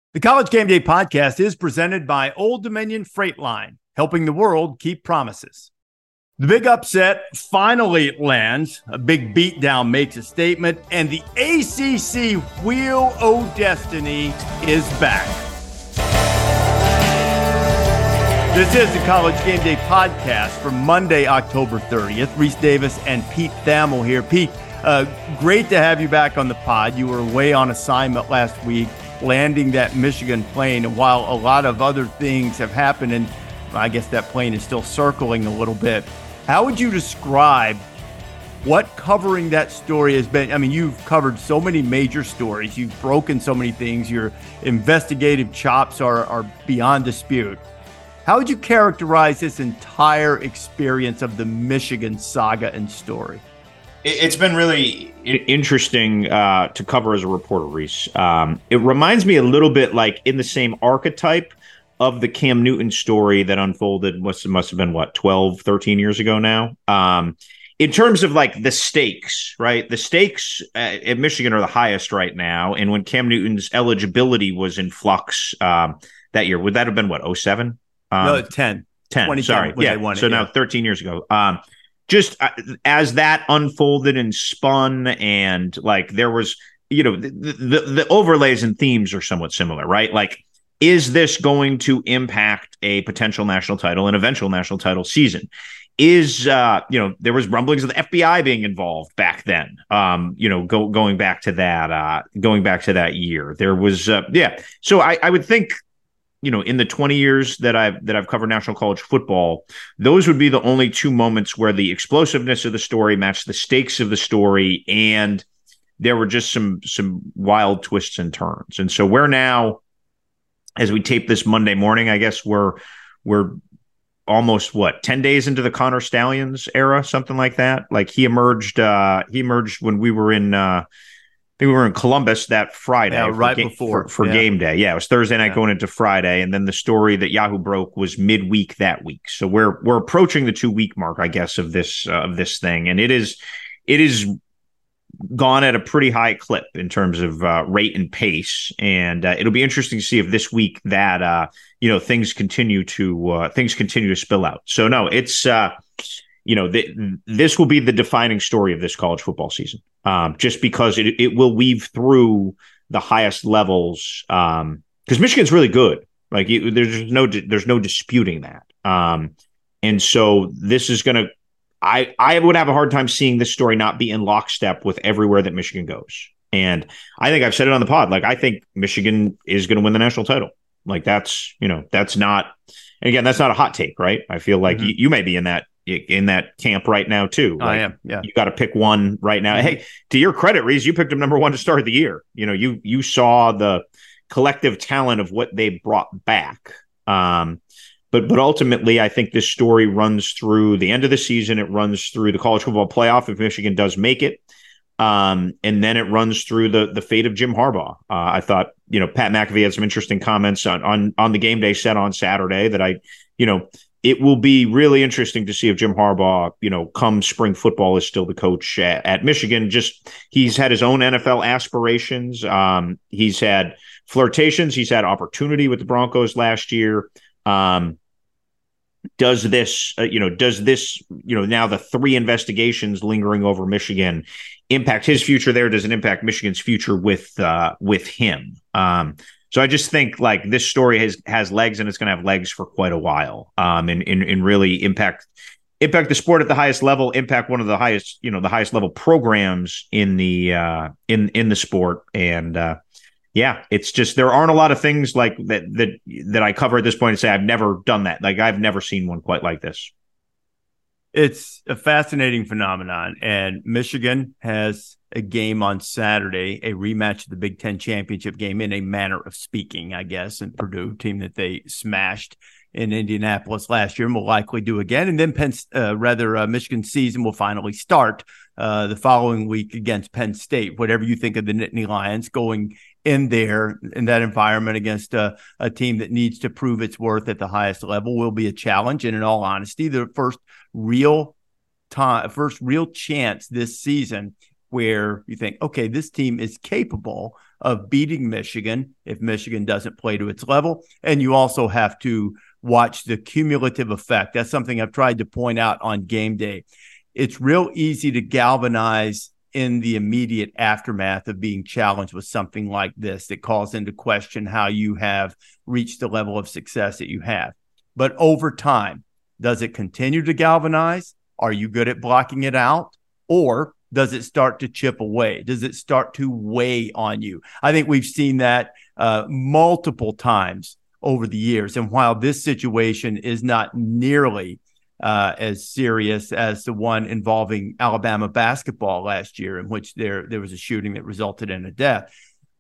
The College Game Day podcast is presented by Old Dominion Freight Line, helping the world keep promises. The big upset finally lands. A big beatdown makes a statement, and the ACC Wheel of Destiny is back. This is the College Game Day podcast for Monday, October 30th. Reese Davis and Pete Thamel here. Pete, great to have you back on the pod. You were away on assignment last week, landing that Michigan plane. And while a lot of other things have happened, and I guess that plane is still circling a little bit, how would you describe what covering that story has been? I mean, you've covered so many major stories. You've broken so many things. Your investigative chops are beyond dispute. How would you characterize this entire experience of the Michigan saga and story? It's been really interesting to cover as a reporter, Reese. It reminds me a little bit like in the same archetype of the Cam Newton story that unfolded, must have been, 12, 13 years ago now? In terms of like the stakes, right? The stakes at Michigan are the highest right now. And when Cam Newton's eligibility was in flux that year, would that have been, 07? No, 10. 10, sorry. Yeah, so now 13 years ago. Just as that unfolded and spun, and like there was, the overlays and themes are somewhat similar, right? Like, is this going to impact a potential national title, an eventual national title season? Is, there was rumblings of the FBI being involved back then, going back to that year. There was, So I would think, in the 20 years that I've covered national college football, those would be the only two moments where the explosiveness of the story matched the stakes of the story, and there were just some wild twists and turns. And so we're now, as we tape this Monday morning, I guess we're almost 10 days into the Connor Stalions era, something like that. Like he emerged when we were in we were in Columbus that Friday, before game day. Yeah, it was Thursday night going into Friday, and then the story that Yahoo broke was midweek that week. So we're approaching the 2-week mark, I guess, of this thing, and it is gone at a pretty high clip in terms of rate and pace, and it'll be interesting to see if this week that things continue to spill out. So no, it's this will be the defining story of this college football season. Just because it will weave through the highest levels, because Michigan's really good. Like there's no disputing that. And so this is going to, I would have a hard time seeing this story not be in lockstep with everywhere that Michigan goes. And I think I've said it on the pod. Like I think Michigan is going to win the national title. Like that's not, and again, that's not a hot take, right? I feel like you may be in that camp right now too. Like, I am. Yeah. You got to pick one right now. Hey, to your credit, Reese, you picked him number one to start the year. You saw the collective talent of what they brought back. But ultimately, I think this story runs through the end of the season. It runs through the college football playoff if Michigan does make it. And then it runs through the fate of Jim Harbaugh. I thought, Pat McAfee had some interesting comments on the game day set on Saturday that it will be really interesting to see if Jim Harbaugh, come spring football, is still the coach at Michigan. He's had his own NFL aspirations. He's had flirtations. He's had opportunity with the Broncos last year. Does this, now the 3 investigations lingering over Michigan impact his future there? Does it impact Michigan's future with him? So I just think like this story has legs, and it's going to have legs for quite a while. And really impact the sport at the highest level, impact one of the highest level programs in the sport. And it's just, there aren't a lot of things like that I cover at this point and say I've never done that. Like I've never seen one quite like this. It's a fascinating phenomenon, and Michigan has a game on Saturday, a rematch of the Big Ten championship game, in a manner of speaking, I guess, and Purdue, team that they smashed in Indianapolis last year and will likely do again. And then Michigan's season will finally start the following week against Penn State. Whatever you think of the Nittany Lions going in there in that environment against a team that needs to prove its worth at the highest level will be a challenge. And in all honesty, the first real chance this season where you think, okay, this team is capable of beating Michigan if Michigan doesn't play to its level. And you also have to watch the cumulative effect. That's something I've tried to point out on game day. It's real easy to galvanize in the immediate aftermath of being challenged with something like this that calls into question how you have reached the level of success that you have. But over time, does it continue to galvanize? Are you good at blocking it out? Or does it start to chip away? Does it start to weigh on you? I think we've seen that multiple times over the years. And while this situation is not nearly as serious as the one involving Alabama basketball last year, in which there was a shooting that resulted in a death,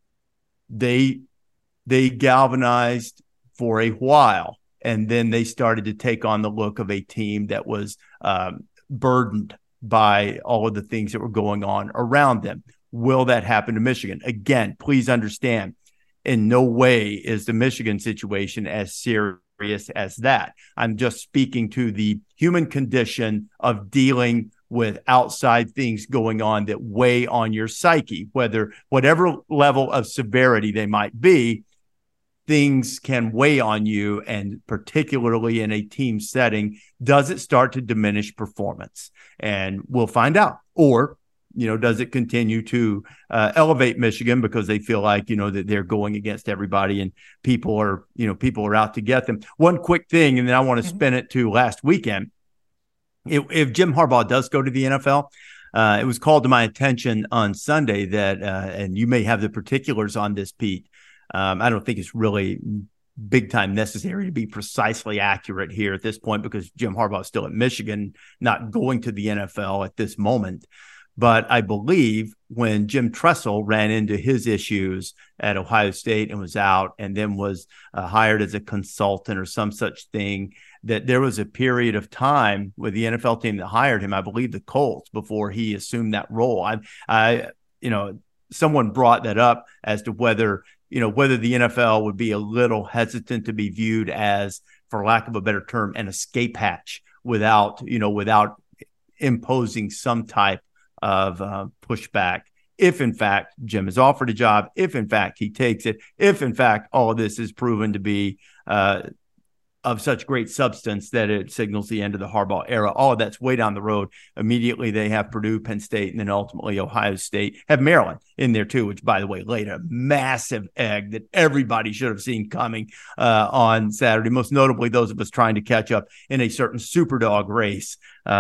they galvanized for a while, and then they started to take on the look of a team that was burdened by all of the things that were going on around them. Will that happen to Michigan? Again, please understand, in no way is the Michigan situation as serious as that. I'm just speaking to the human condition of dealing with outside things going on that weigh on your psyche, whatever level of severity they might be. Things can weigh on you, and particularly in a team setting, does it start to diminish performance? And we'll find out. Or, does it continue to elevate Michigan because they feel like, that they're going against everybody and people are out to get them. One quick thing, and then I want to spin it to last weekend. If Jim Harbaugh does go to the NFL, it was called to my attention on Sunday that, and you may have the particulars on this, Pete. I don't think it's really big time necessary to be precisely accurate here at this point because Jim Harbaugh is still at Michigan, not going to the NFL at this moment. But I believe when Jim Tressel ran into his issues at Ohio State and was out and then was hired as a consultant or some such thing, that there was a period of time with the NFL team that hired him, I believe the Colts, before he assumed that role. Someone brought that up as to whether the NFL would be a little hesitant to be viewed as, for lack of a better term, an escape hatch without imposing some type of pushback. If in fact Jim is offered a job, if in fact he takes it, if in fact all of this is proven to be of such great substance that it signals the end of the Harbaugh era, all of that's way down the road. Immediately they have Purdue, Penn State, and then ultimately Ohio State, have Maryland in there too, which by the way laid a massive egg that everybody should have seen coming on Saturday, most notably those of us trying to catch up in a certain Superdog race.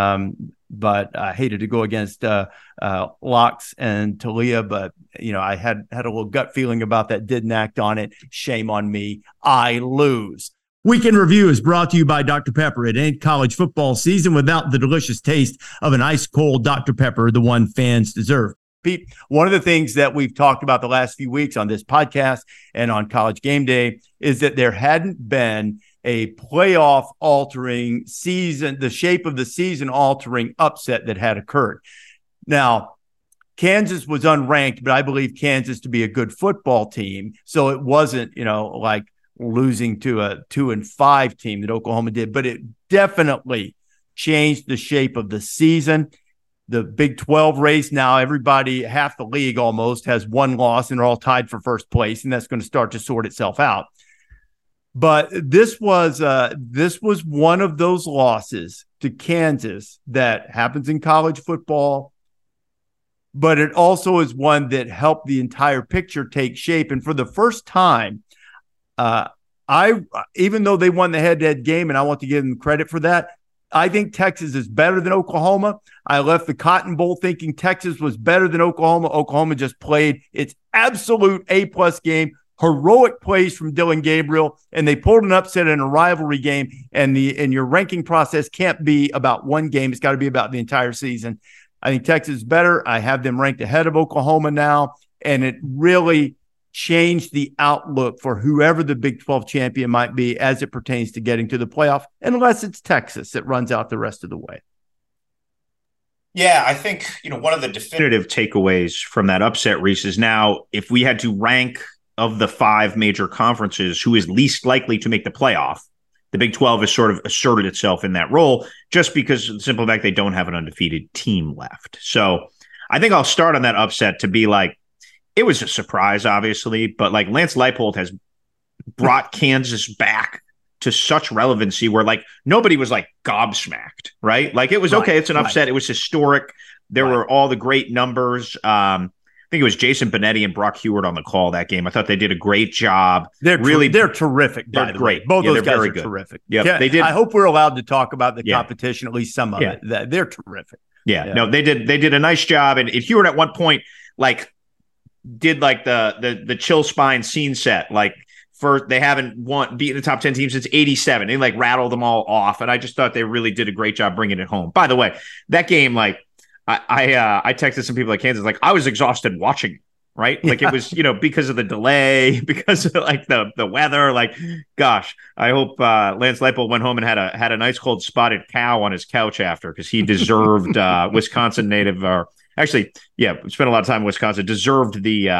But I hated to go against Locks and Talia, but I had a little gut feeling about that, didn't act on it. Shame on me. I lose. Weekend Review is brought to you by Dr. Pepper. It ain't college football season without the delicious taste of an ice-cold Dr. Pepper, the one fans deserve. Pete, one of the things that we've talked about the last few weeks on this podcast and on College Game Day is that there hadn't been a playoff-altering season, the shape of the season-altering upset that had occurred. Now, Kansas was unranked, but I believe Kansas to be a good football team, so it wasn't, like losing to a 2-5 team that Oklahoma did, but it definitely changed the shape of the season. The Big 12 race now, everybody, half the league almost, has one loss and they're all tied for first place, and that's going to start to sort itself out. But this was one of those losses to Kansas that happens in college football, but it also is one that helped the entire picture take shape. And for the first time, even though they won the head-to-head game, and I want to give them credit for that, I think Texas is better than Oklahoma. I left the Cotton Bowl thinking Texas was better than Oklahoma. Oklahoma just played its absolute A-plus game, heroic plays from Dylan Gabriel, and they pulled an upset in a rivalry game. And your ranking process can't be about one game. It's got to be about the entire season. I think Texas is better. I have them ranked ahead of Oklahoma now, and it really changed the outlook for whoever the Big 12 champion might be as it pertains to getting to the playoff, unless it's Texas that runs out the rest of the way. Yeah, I think, one of the definitive takeaways from that upset, Reese, is now if we had to rank of the 5 major conferences who is least likely to make the playoff, the Big 12 has sort of asserted itself in that role just because of the simple fact they don't have an undefeated team left. So I think I'll start on that upset to be like, it was a surprise, obviously, but like Lance Leipold has brought Kansas back to such relevancy where like nobody was like gobsmacked, right? Like it was okay. It's an upset. It was historic. There were all the great numbers. I think it was Jason Benetti and Brock Heward on the call that game. I thought they did a great job. They're terrific. They're great. Both those guys are terrific. Yeah, they did. I hope we're allowed to talk about the competition, at least some of it. They're terrific. Yeah, no, they did a nice job. And Heward at one point like did like the chill spine scene set like. They haven't beaten the top 10 teams since 87. They like rattled them all off. And I just thought they really did a great job bringing it home. By the way, that game, like I texted some people at Kansas, like I was exhausted watching, right? Like it was, because of the delay, because of like the weather, like, gosh, I hope Lance Leipold went home and had a nice cold spotted cow on his couch after, because he deserved Wisconsin native, or actually, spent a lot of time in Wisconsin, deserved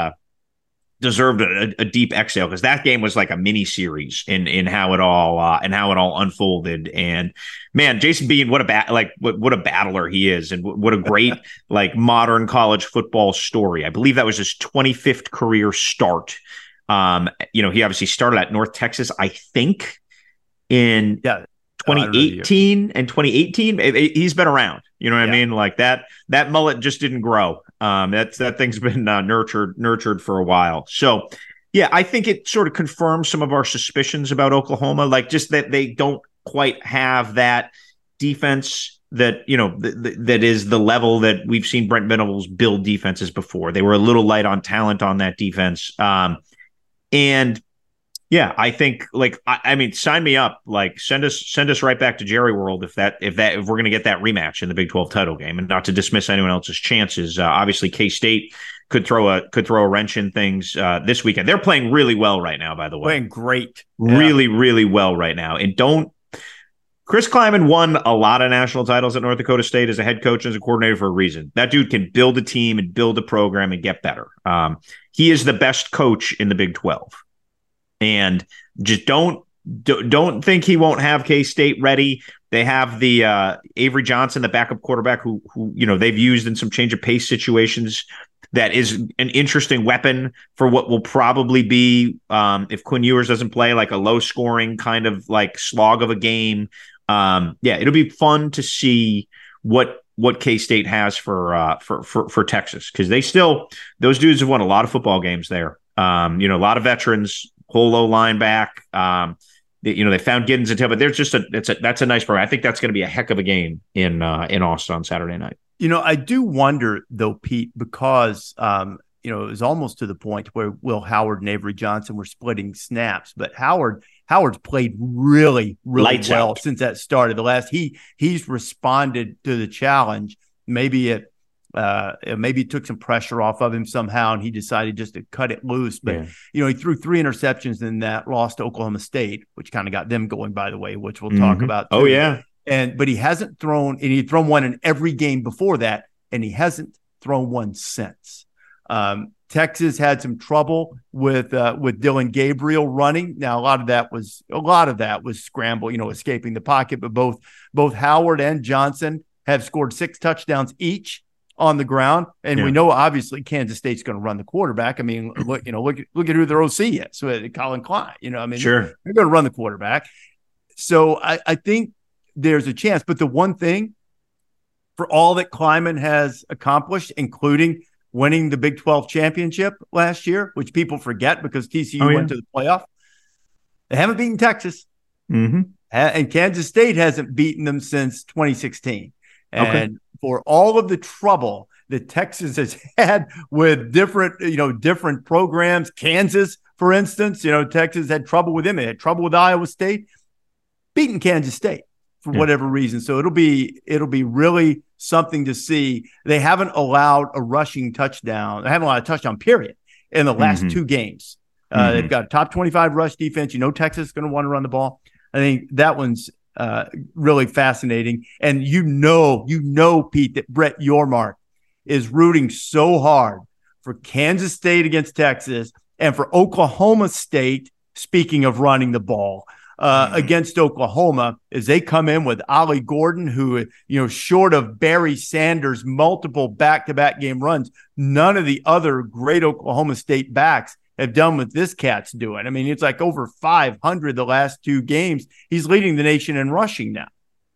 a deep exhale, because that game was like a mini series in how it all unfolded. And man, Jason Bean, what a battler he is, and what a great like modern college football story. I believe that was his 25th career start. He obviously started at North Texas, I think, in 2018 and 2018. He's been around. You know what I mean? Like that mullet just didn't grow. That thing's been nurtured for a while. So, I think it sort of confirms some of our suspicions about Oklahoma, like just that they don't quite have that defense that, that is the level that we've seen Brent Venables build defenses before. They were a little light on talent on that defense. I think I mean, sign me up, like send us right back to Jerry World if we're going to get that rematch in the Big 12 title game, and not to dismiss anyone else's chances. Obviously K-State could throw a wrench in things this weekend. They're playing really well right now, by the way. Playing great. Really, really well right now. And Chris Klieman won a lot of national titles at North Dakota State as a head coach and as a coordinator for a reason. That dude can build a team and build a program and get better. He is the best coach in the Big 12. And just don't think he won't have K-State ready. They have the Avery Johnson, the backup quarterback, who they've used in some change of pace situations. That is an interesting weapon for what will probably be, if Quinn Ewers doesn't play, like a low scoring kind of like slog of a game. It'll be fun to see what K-State has for Texas, because those dudes have won a lot of football games there. A lot of veterans. Whole O-line back. They found Giddens and Tail, but there's just that's a nice program. I think that's going to be a heck of a game in Austin on Saturday night. I do wonder though, Pete, because it was almost to the point where Will Howard and Avery Johnson were splitting snaps, but Howard's played really, really Lights well out. Since that started. He's responded to the challenge. Maybe it took some pressure off of him somehow, and he decided just to cut it loose. But, he threw 3 interceptions in that loss to Oklahoma State, which kind of got them going, by the way, which we'll talk about too. Oh, yeah. But he hasn't thrown, and he'd thrown one in every game before that, and he hasn't thrown one since. Texas had some trouble with Dylan Gabriel running. Now, a lot of that was scramble, escaping the pocket, but both Howard and Johnson have scored 6 touchdowns each on the ground, and we know obviously Kansas State's going to run the quarterback. I mean, look at who their OC is. So Colin Klein, sure, they're going to run the quarterback. So I think there's a chance. But the one thing, for all that Klieman has accomplished, including winning the Big 12 championship last year, which people forget because TCU went to the playoff, they haven't beaten Texas, and Kansas State hasn't beaten them since 2016. And for all of the trouble that Texas has had with different programs, Kansas, for instance, Texas had trouble with them. They had trouble with Iowa State, beating Kansas State for whatever reason. So it'll be really something to see. They haven't allowed a rushing touchdown. They haven't allowed a touchdown, period, in the last 2 games. They've got a top 25 rush defense. Texas is going to want to run the ball. I think that one's really fascinating. And Pete, that Brett Yormark is rooting so hard for Kansas State against Texas and for Oklahoma State, speaking of running the ball, against Oklahoma is they come in with Ollie Gordon, who, short of Barry Sanders' multiple back-to-back game runs, none of the other great Oklahoma State backs have done what this cat's doing. I mean, it's like over 500 the last 2 games. He's leading the nation in rushing now.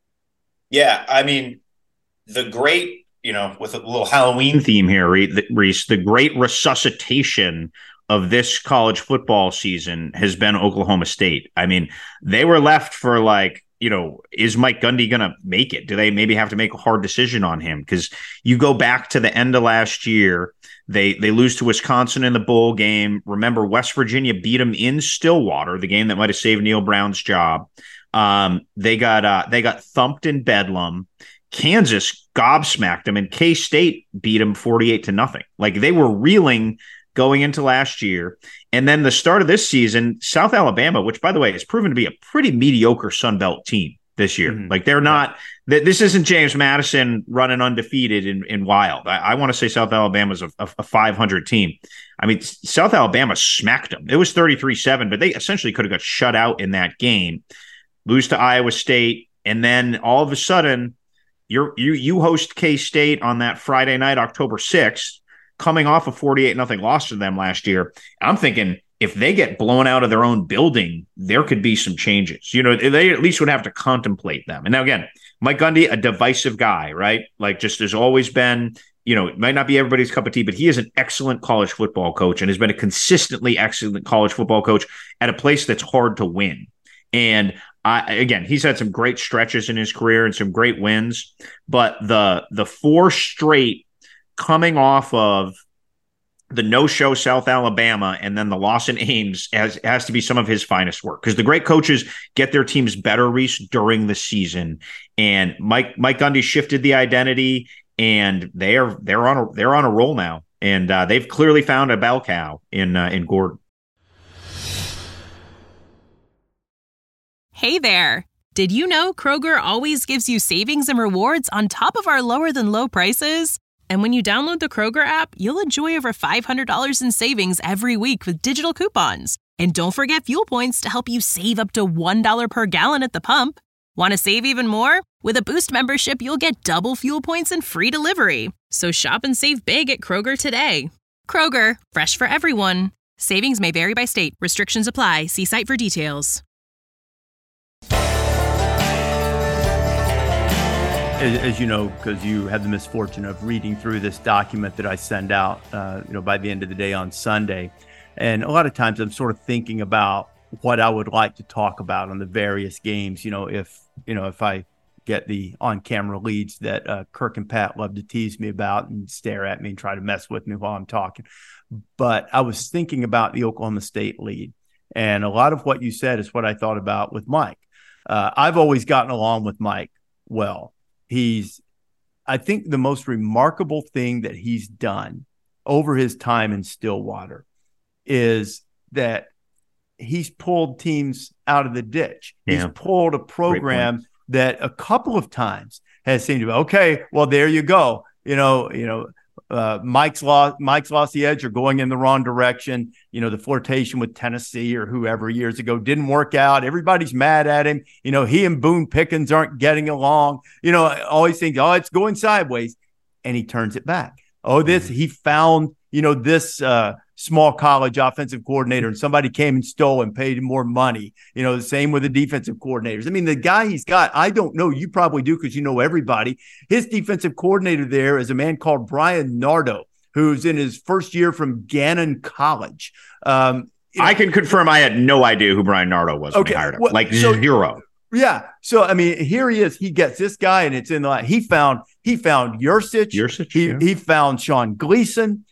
Yeah, I mean, the great, with a little Halloween theme here, Reese, the great resuscitation of this college football season has been Oklahoma State. I mean, they were left for is Mike Gundy going to make it? Do they maybe have to make a hard decision on him? Because you go back to the end of last year, they lose to Wisconsin in the bowl game. Remember, West Virginia beat them in Stillwater, the game that might have saved Neil Brown's job. They got thumped in Bedlam. Kansas gobsmacked them, and K-State beat them 48-0. Like, they were reeling going into last year. And then the start of this season, South Alabama, which, by the way, has proven to be a pretty mediocre Sun Belt team this year. Mm-hmm. Like, they're not this isn't James Madison running undefeated in Wild. I want to say South Alabama's a 500 team. I mean, South Alabama smacked them. It was 33-7, but they essentially could have got shut out in that game. Lose to Iowa State, and then all of a sudden, you host K-State on that Friday night, October 6th, coming off a 48-0 loss to them last year. I'm thinking if they get blown out of their own building, there could be some changes. They at least would have to contemplate them. And now, again, Mike Gundy, a divisive guy, right? Like, just has always been, it might not be everybody's cup of tea, but he is an excellent college football coach and has been a consistently excellent college football coach at a place that's hard to win. And again, he's had some great stretches in his career and some great wins, but the 4 straight coming off of the no-show South Alabama and then the loss in Ames has to be some of his finest work, because the great coaches get their teams better, Reese, during the season. And Mike Gundy shifted the identity, and they're on a roll now, and they've clearly found a bell cow in Gordon. Hey there. Did you know Kroger always gives you savings and rewards on top of our lower than low prices? And when you download the Kroger app, you'll enjoy over $500 in savings every week with digital coupons. And don't forget fuel points to help you save up to $1 per gallon at the pump. Want to save even more? With a Boost membership, you'll get double fuel points and free delivery. So shop and save big at Kroger today. Kroger, fresh for everyone. Savings may vary by state. Restrictions apply. See site for details. As you know, because you had the misfortune of reading through this document that I send out, by the end of the day on Sunday. And a lot of times I'm sort of thinking about what I would like to talk about on the various games. If I get the on-camera leads that Kirk and Pat love to tease me about and stare at me and try to mess with me while I'm talking. But I was thinking about the Oklahoma State lead. And a lot of what you said is what I thought about with Mike. I've always gotten along with Mike well. I think the most remarkable thing that he's done over his time in Stillwater is that he's pulled teams out of the ditch. Yeah. He's pulled a program that a couple of times has seemed to be, okay, well, there you go. Mike's lost the edge or going in the wrong direction. The flirtation with Tennessee or whoever years ago didn't work out. Everybody's mad at him. He and Boone Pickens aren't getting along. Always think, it's going sideways. And he turns it back. He found, this small college offensive coordinator, and somebody came and stole and paid him more money. The same with the defensive coordinators. I mean, the guy he's got, I don't know, you probably do because you know everybody. His defensive coordinator there is a man called Brian Nardo, who's in his first year from Gannon College. I can confirm I had no idea who Brian Nardo was when he hired him. Zero. Yeah. So, I mean, here he is. He gets this guy, and it's in the line. He found Yurcich. He found Sean Gleason.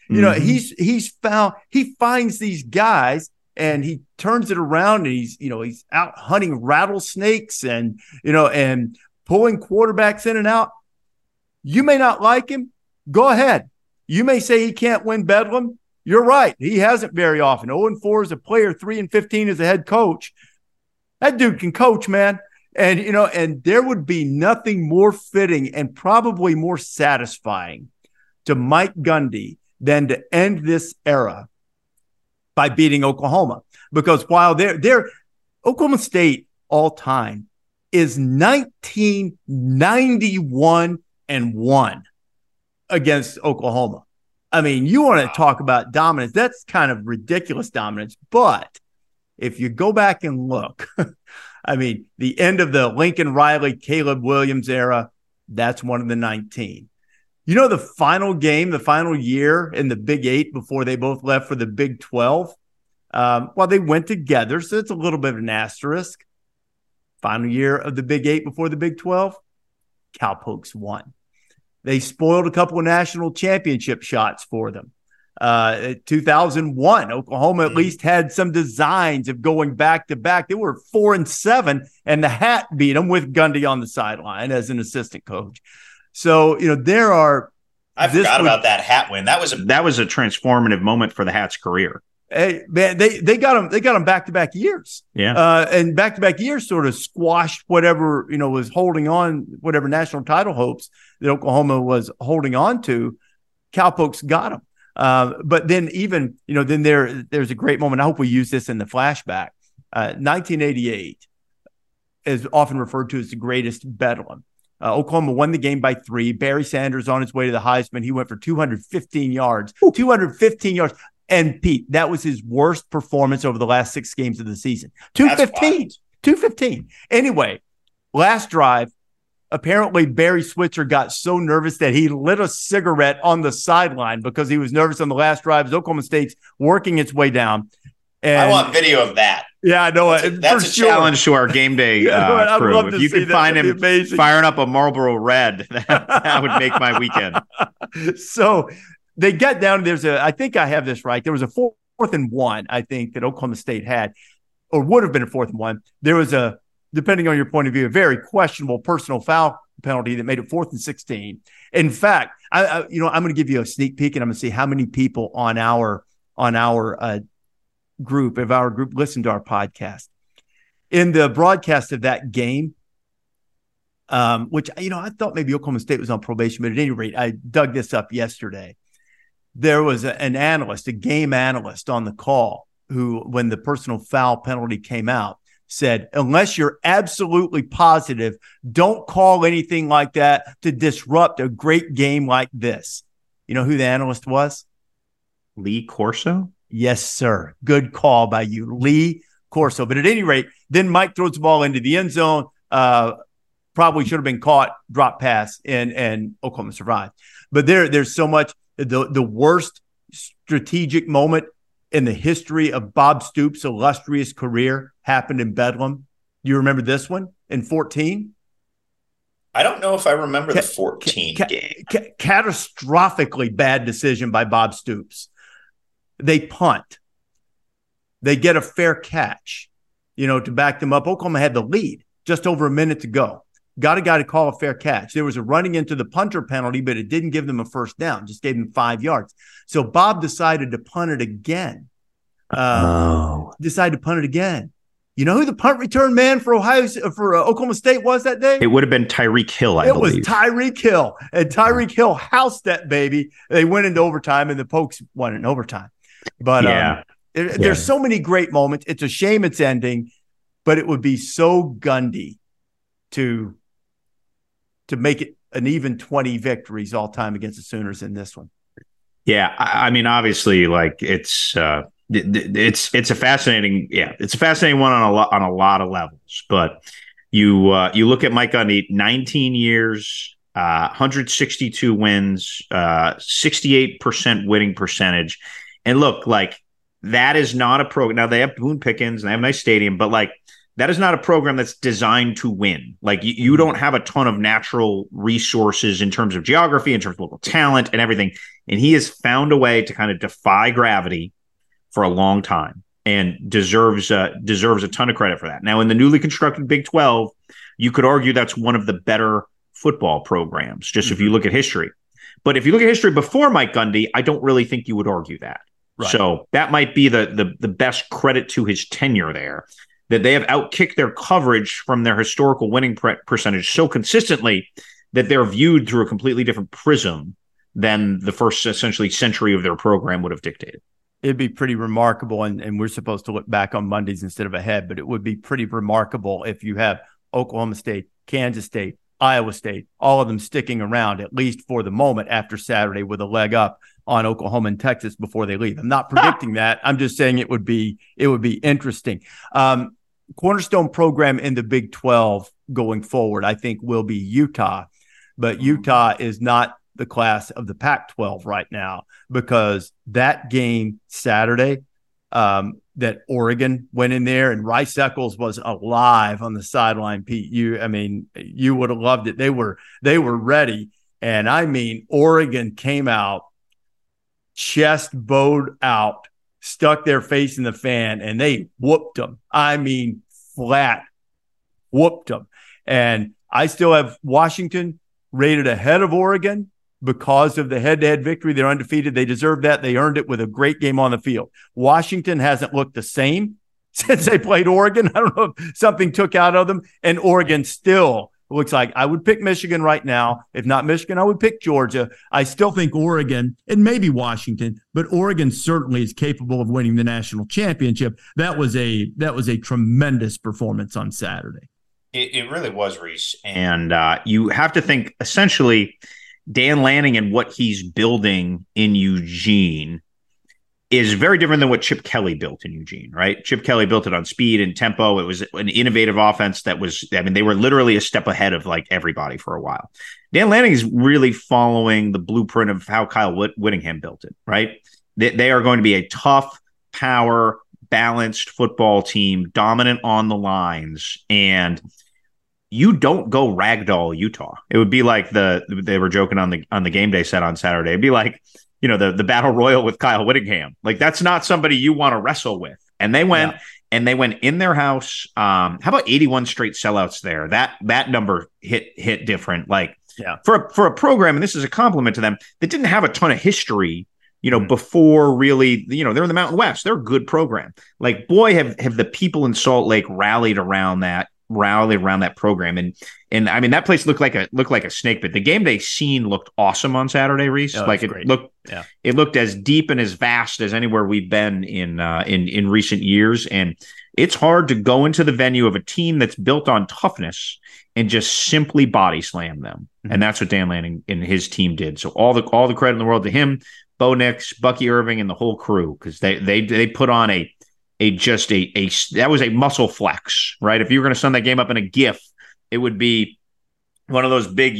He finds these guys, and he turns it around, and he's out hunting rattlesnakes and pulling quarterbacks in and out. You may not like him. Go ahead. You may say he can't win Bedlam. You're right. He hasn't very often. 0-4 as a player, 3-15 as a head coach. That dude can coach, man. And, and there would be nothing more fitting and probably more satisfying to Mike Gundy than to end this era by beating Oklahoma. Because while they're Oklahoma State all time is 1991-1 against Oklahoma. I mean, you want to talk about dominance. That's kind of ridiculous dominance. But if you go back and look, I mean, the end of the Lincoln Riley, Caleb Williams era, that's one of the 19. You know, the final game, the final year in the Big 8 before they both left for the Big 12, well, they went together, so it's a little bit of an asterisk. Final year of the Big 8 before the Big 12, Cowpokes won. They spoiled a couple of national championship shots for them. 2001, Oklahoma at least had some designs of going back-to-back. They were 4-7, and the Hat beat them with Gundy on the sideline as an assistant coach. So, you know, there are. I forgot about that Hat win. That was a transformative moment for the Hat's career. Hey, man, they got them back-to-back years. Yeah. And back-to-back years sort of squashed whatever, you know, was holding on, whatever national title hopes that Oklahoma was holding on to. Cowpokes got them. But then even, you know, then there's a great moment. I hope we use this in the flashback. 1988 is often referred to as the greatest bedlam. Oklahoma won the game by 3. Barry Sanders on his way to the Heisman. He went for 215 yards. Ooh. 215 yards. And Pete, that was his worst performance over the last 6 games of the season. 215. Anyway, last drive, apparently Barry Switzer got so nervous that he lit a cigarette on the sideline because he was nervous on the last drive as Oklahoma State's working its way down. And I want video of that. Yeah, I know. That's a challenge to our game day crew. If you could find him firing up a Marlboro Red, that would make my weekend. So they get down. I think I have this right. There was a 4th and 1, I think, that Oklahoma State had, or would have been a 4th and 1. There was depending on your point of view, a very questionable personal foul penalty that made it 4th and 16. In fact, I'm going to give you a sneak peek, and I'm going to see how many people on our group listen to our podcast. In the broadcast of that game, which, you know, I thought maybe Oklahoma State was on probation, but at any rate, I dug this up yesterday. There was an analyst, a game analyst on the call who, when the personal foul penalty came out, said, unless you're absolutely positive, don't call anything like that to disrupt a great game like this. You know who the analyst was? Lee Corso? Yes, sir. Good call by you, Lee Corso. But at any rate, then Mike throws the ball into the end zone. Probably should have been caught, drop pass, and Oklahoma survived. But there's so much. The worst strategic moment in the history of Bob Stoops' illustrious career happened in Bedlam. Do you remember this one in 14? I don't know if I remember the 14 game. Catastrophically bad decision by Bob Stoops. They punt. They get a fair catch, you know, to back them up. Oklahoma had the lead, just over a minute to go. Got a guy to call a fair catch. There was a running into the punter penalty, but it didn't give them a first down, just gave them 5 yards. So Bob decided to punt it again. Decided to punt it again. You know who the punt return man for Oklahoma State was that day? It would have been Tyreek Hill, I believe. It was Tyreek Hill. And Tyreek Hill housed that baby. They went into overtime, and the Pokes won in overtime. But there's so many great moments. It's a shame it's ending, but it would be so Gundy to make it an even 20 victories all time against the Sooners in this one. Yeah, I mean, obviously, like it's a fascinating one on a lot of levels. But you look at Mike Gundy, 19 years, 162 wins, 68% winning percentage, and look, like that is not a program. Now they have Boone Pickens and they have a nice stadium, but like that is not a program that's designed to win. Like you don't have a ton of natural resources in terms of geography, in terms of local talent and everything. And he has found a way to kind of defy gravity for a long time and deserves a ton of credit for that. Now, in the newly constructed Big 12, you could argue that's one of the better football programs, just if you look at history. But if you look at history before Mike Gundy, I don't really think you would argue that. Right. So that might be the best credit to his tenure there, that they have outkicked their coverage from their historical winning percentage so consistently that they're viewed through a completely different prism than the first essentially century of their program would have dictated. it'd be pretty remarkable, and we're supposed to look back on Mondays instead of ahead, but it would be pretty remarkable if you have Oklahoma State, Kansas State, Iowa State, all of them sticking around, at least for the moment, after Saturday with a leg up on Oklahoma and Texas before they leave. I'm not predicting that. I'm just saying it would be interesting. Cornerstone program in the Big 12 going forward, I think, will be Utah, but Utah is not the class of the Pac-12 right now, because that game Saturday that Oregon went in there and Rice Eccles was alive on the sideline. Pete, you would have loved it. They were ready. And I mean, Oregon came out, chest bowed out, stuck their face in the fan, and they whooped them. I mean, flat whooped them. And I still have Washington rated ahead of Oregon because of the head-to-head victory. They're undefeated. They deserve that. They earned it with a great game on the field. Washington hasn't looked the same since they played Oregon. I don't know if something took out of them. And Oregon still looks like, I would pick Michigan right now. If not Michigan, I would pick Georgia. I still think Oregon, and maybe Washington, but Oregon certainly is capable of winning the national championship. That was a tremendous performance on Saturday. It really was, Reese. And you have to think, essentially, Dan Lanning and what he's building in Eugene is very different than what Chip Kelly built in Eugene, right? Chip Kelly built it on speed and tempo. It was an innovative offense that was, they were literally a step ahead of like everybody for a while. Dan Lanning is really following the blueprint of how Kyle Whittingham built it, right? They are going to be a tough, power, balanced football team, dominant on the lines, and you don't go ragdoll Utah. It would be like they were joking on the game day set on Saturday. It'd be like, the battle royal with Kyle Whittingham. Like, that's not somebody you want to wrestle with. And they went in their house. How about 81 straight sellouts there? That number hit different. Like, for a program, and this is a compliment to them, that didn't have a ton of history, before really, they're in the Mountain West. They're a good program. Like, boy, have the people in Salt Lake rallied around that program. And I mean, that place looked like a snake, but the game day scene looked awesome on Saturday, Reese. It looked as deep and as vast as anywhere we've been in recent years. And it's hard to go into the venue of a team that's built on toughness and just simply body slam them. Mm-hmm. And that's what Dan Lanning and his team did. So all the credit in the world to him, Bo Nix, Bucky Irving, and the whole crew, because they put on that was a muscle flex, right? If you were going to sum that game up in a GIF, it would be one of those big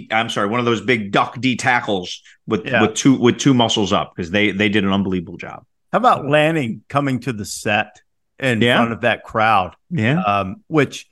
duck D tackles with two muscles up, because they did an unbelievable job. How about Lanning coming to the set in front of that crowd? Yeah, which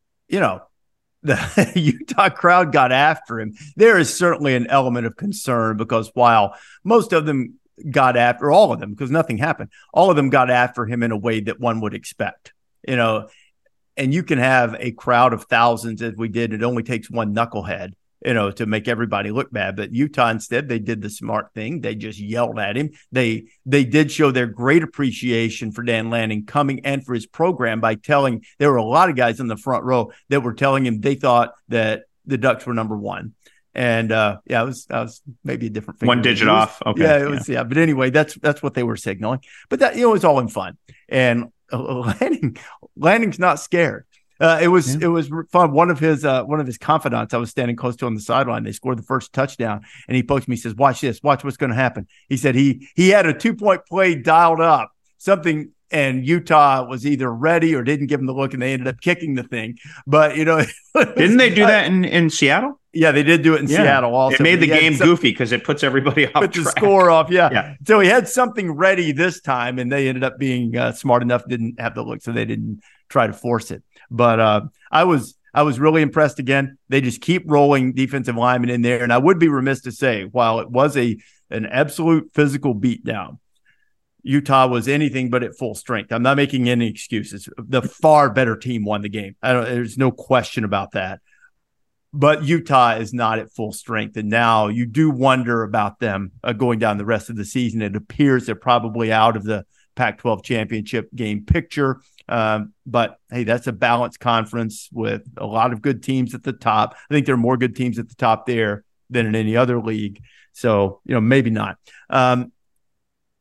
the Utah crowd got after him. There is certainly an element of concern, because while most of them got after, all of them, because nothing happened, all of them got after him in a way that one would expect, and you can have a crowd of thousands, as we did. It only takes one knucklehead, to make everybody look bad. But Utah, instead, they did the smart thing. They just yelled at him. They did show their great appreciation for Dan Lanning coming and for his program by telling, there were a lot of guys in the front row that were telling him they thought that the Ducks were number one. And it was maybe a different finger. One digit off. Okay. Yeah, it was. Yeah, but anyway, that's what they were signaling. But that it was all in fun. And Lanning's not scared. It was fun. One of his confidants, I was standing close to on the sideline. They scored the first touchdown, and he poked me. He says, "Watch this. Watch what's going to happen." He said he had a 2-point play dialed up. Something. And Utah was either ready or didn't give him the look, and they ended up kicking the thing. But, didn't they do that in Seattle? Yeah, they did do it in Seattle also. It made the game goofy because it puts everybody off track. Put the score off, yeah. So he had something ready this time, and they ended up being smart enough, didn't have the look, so they didn't try to force it. But I was really impressed again. They just keep rolling defensive linemen in there. And I would be remiss to say, while it was an absolute physical beatdown, Utah was anything but at full strength. I'm not making any excuses. The far better team won the game. There's no question about that. But Utah is not at full strength. And now you do wonder about them going down the rest of the season. It appears they're probably out of the Pac-12 championship game picture. But, hey, that's a balanced conference with a lot of good teams at the top. I think there are more good teams at the top there than in any other league. So, maybe not.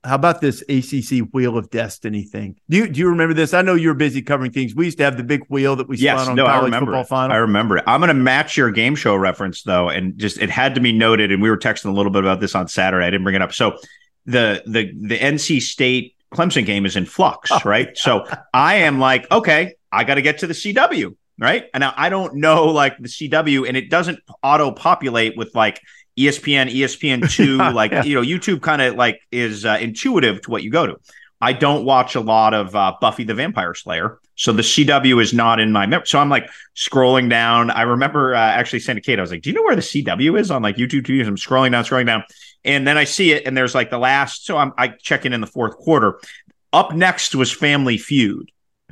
how about this ACC Wheel of Destiny thing? Do you remember this? I know you were busy covering things. We used to have the big wheel that we spun on college football final. I remember it. I'm going to match your game show reference though, and just it had to be noted. And we were texting a little bit about this on Saturday. I didn't bring it up. So the NC State Clemson game is in flux, right? Yeah. So I am like, okay, I got to get to the CW, right? And now I don't know like the CW, and it doesn't auto populate with like ESPN, ESPN2, like, YouTube kind of like is intuitive to what you go to. I don't watch a lot of Buffy the Vampire Slayer. So the CW is not in my memory. So I'm like scrolling down. I remember actually saying to Kate, I was like, do you know where the CW is on like YouTube TV? I'm scrolling down. And then I see it and there's like the last. So I check in the fourth quarter. Up next was Family Feud.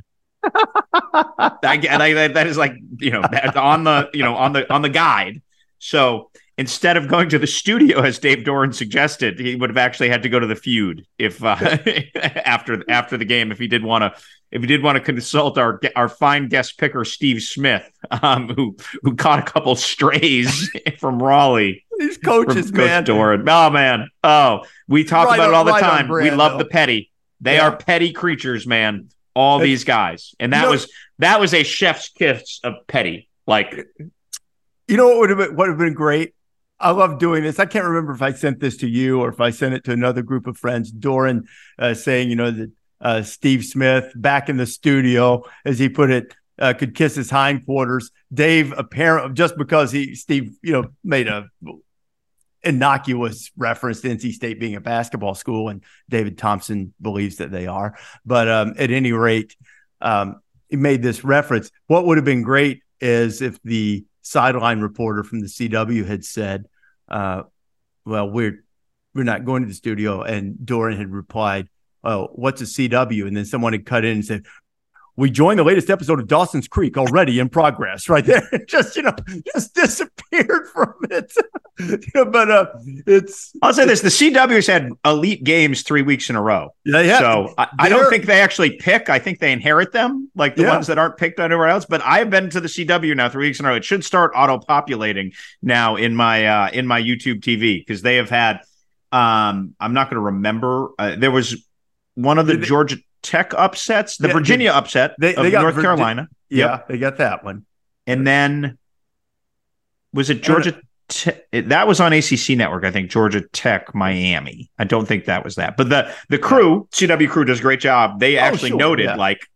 That is like, on the guide. So instead of going to the studio, as Dave Doran suggested, he would have actually had to go to the Feud if after the game, if he did want to consult our fine guest picker Steve Smith, who caught a couple strays from Raleigh. These coaches, man. Coach Doran. Oh man. Oh, we talk about it all the time. We love the petty. They are petty creatures, man. All these guys, and that was a chef's kiss of petty. Like, what would have been great. I love doing this. I can't remember if I sent this to you or if I sent it to another group of friends. Doran saying, that Steve Smith back in the studio, as he put it, could kiss his hindquarters. Dave, apparently, just because Steve, made a innocuous reference to NC State being a basketball school, and David Thompson believes that they are. But at any rate, he made this reference. What would have been great is if the sideline reporter from the CW had said, well, we're not going to the studio. And Doran had replied, oh, what's a CW? And then someone had cut in and said, we joined the latest episode of Dawson's Creek, already in progress, right there. Just disappeared from it. But I'll say this. The CW's had elite games 3 weeks in a row. Yeah. So I don't think they actually pick. I think they inherit them, like the ones that aren't picked anywhere else. But I've been to the CW now 3 weeks in a row. It should start auto-populating now in my YouTube TV, because they have had, I'm not going to remember. There was one of the Georgia Tech upsets, the Virginia upset they got North Carolina. Yeah, they got that one. And then was it Georgia Tech? That was on ACC Network, I think. Georgia Tech, Miami. I don't think that was that. But the crew, CW crew, does a great job. They actually noted,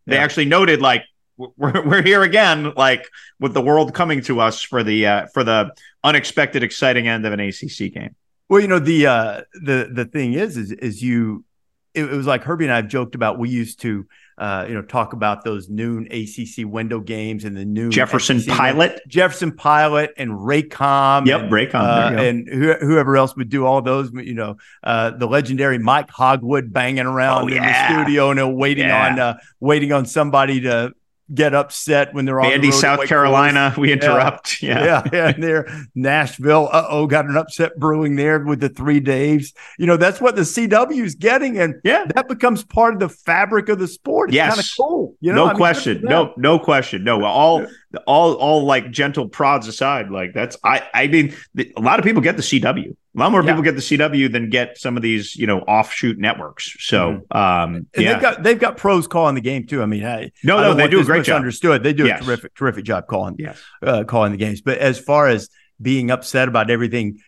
we're here again, like with the world coming to us for the unexpected, exciting end of an ACC game. Well, the thing is you. It was like Herbie and I have joked about. We used to, talk about those noon ACC window games and the noon Jefferson Pilot and Raycom. Yep, Raycom, and whoever else would do all those. The legendary Mike Hogwood banging around in the studio and waiting on somebody to get upset when they're on Andy, South Carolina. We interrupt. Yeah. And there, Nashville. Got an upset brewing there with the 3 Daves. That's what the CW is getting, and that becomes part of the fabric of the sport. It's kind of cool. No question. No question. No, all like gentle prods aside, like that's. I mean, a lot of people get the CW. A lot more people get the CW than get some of these, offshoot networks. So, they've got pros calling the game too. I mean, they do a great job. Understood. They do a terrific job calling the games. But as far as being upset about everything,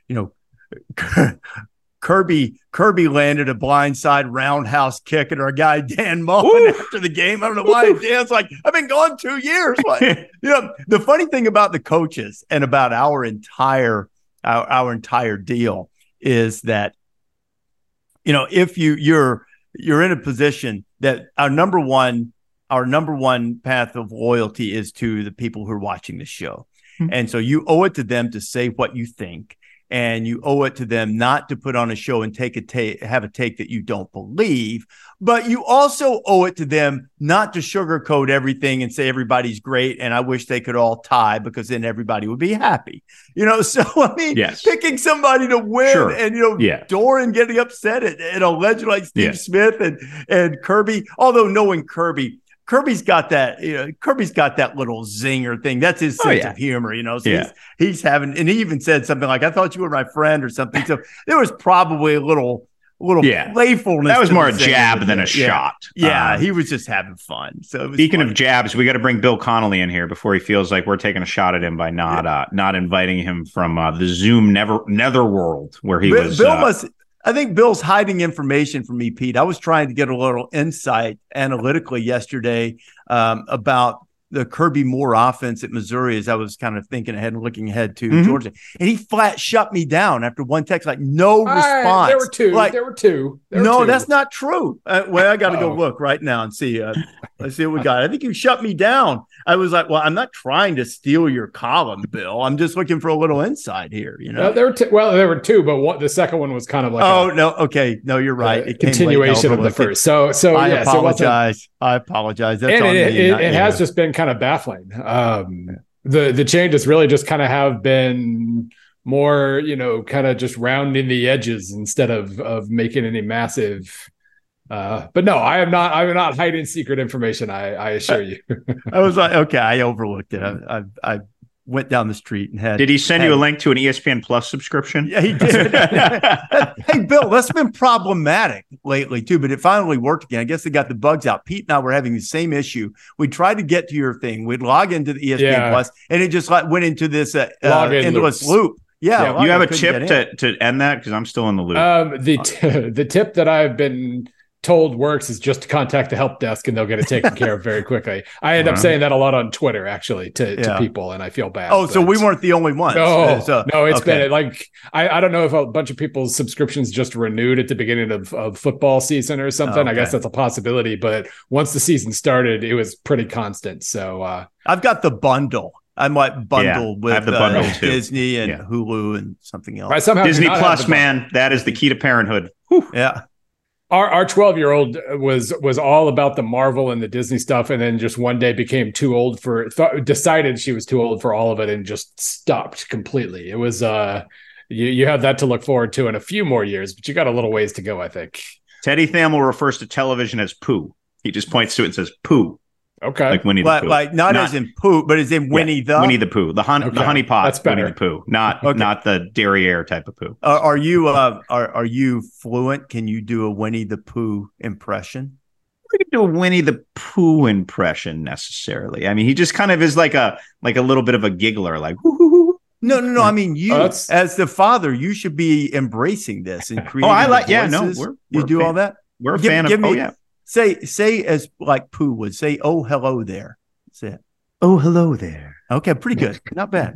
Kirby landed a blindside roundhouse kick at our guy Dan Mullen after the game. I don't know why. Dan's like, I've been gone 2 years. The funny thing about the coaches and about our entire deal is that, if you're in a position that our number one path of loyalty is to the people who are watching the show. Mm-hmm. And so you owe it to them to say what you think, and you owe it to them not to put on a show and have a take that you don't believe, but you also owe it to them not to sugarcoat everything and say everybody's great and I wish they could all tie, because then everybody would be happy. So I mean, picking somebody to win and Doran getting upset at a legend like Steve Smith and Kirby, although knowing Kirby's got that, little zinger thing. That's his sense of humor, So he's having, and he even said something like, "I thought you were my friend" or something. So there was probably a little playfulness. That was more a jab than a shot. Yeah, he was just having fun. So speaking of jabs, we got to bring Bill Connolly in here before he feels like we're taking a shot at him by not inviting him from the Zoom netherworld where he was. I think Bill's hiding information from me, Pete. I was trying to get a little insight analytically yesterday about the Kirby Moore offense at Missouri as I was kind of thinking ahead and looking ahead to Georgia. And he flat shut me down after one text, like no response. There were two. That's not true. I got to go look right now and see. Let's see what we got. I think you shut me down. I was like, well, I'm not trying to steal your column, Bill. I'm just looking for a little insight here. There were two, but the second one was kind of like no, you're right. It continuation of the first. So I apologize. I apologize. That's on me. It has just been kind of baffling. The changes really just kind of have been more, kind of just rounding the edges instead of making any massive. But no, I'm not hiding secret information. I assure you. I was like, okay, I overlooked it. I went down the street and had. Did he send you a link to an ESPN Plus subscription? Yeah, he did. Hey, Bill, that's been problematic lately too, but it finally worked again. I guess they got the bugs out. Pete and I were having the same issue. We tried to get to your thing. We'd log into the ESPN Plus, and it just went into this endless loop. Yeah, you have a tip to end that because I'm still in the loop. The tip that I've been told works is just to contact the help desk and they'll get it taken care of very quickly. I end up saying that a lot on Twitter actually to people, and I feel bad. Oh, so we weren't the only ones. No, it's been like I don't know if a bunch of people's subscriptions just renewed at the beginning of football season or something. I guess that's a possibility, but once the season started, it was pretty constant. So I've got the bundle. I might bundle with the bundle too. Disney and Hulu and something else. Disney Plus, man, that is the key to parenthood. Whew. Yeah. Our 12-year-old was all about the Marvel and the Disney stuff, and then just one day became too old decided she was too old for all of it and just stopped completely. It was you have that to look forward to in a few more years, but you got a little ways to go, I think. Teddy Thamel refers to television as poo. He just points to it and says poo. Okay, like Winnie the Pooh, like not as in Pooh, but as in Winnie the Pooh, the honey pot. That's better. Winnie the Pooh, not the derriere type of poo. Are you fluent? Can you do a Winnie the Pooh impression? I can do a Winnie the Pooh impression necessarily. I mean, he just kind of is like a little bit of a giggler, like whoo. No. I mean, you as the father, you should be embracing this and creating. You do all that. We're a fan of. Say as like Pooh would say, "Oh, hello there." That's it. Oh, hello there. Okay, pretty good. Not bad.